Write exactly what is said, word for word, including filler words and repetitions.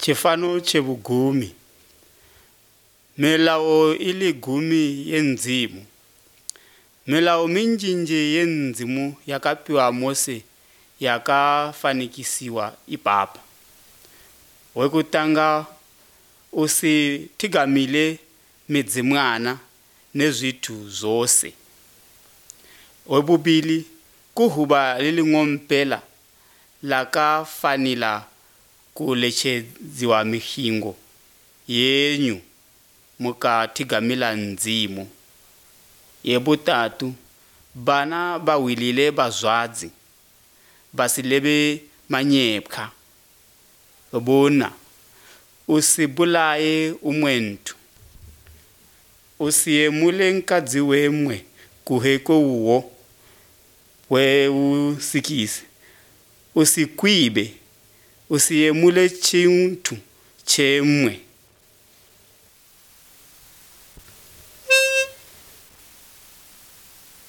Chifano chebugumi. Melao ili gumi yenzimu. Melao minjinji yenzimu yakapiwa Mose yakafanikisiwa ipapa. Wekutanga usitigamile midzimwana nezwitu zose. Webubili kuhuba lili ngompela lakafanila kulecheziwa mihingo yenyu mukatigamila nzimu. Yebutatu bana bawilile bazwadzi basilebe manyepka. Bona usibulaye umwentu. Usiyemule nkadzi wemwe kuheko uwo we usikise. Usikwibe. Usiyemule chintu chemwe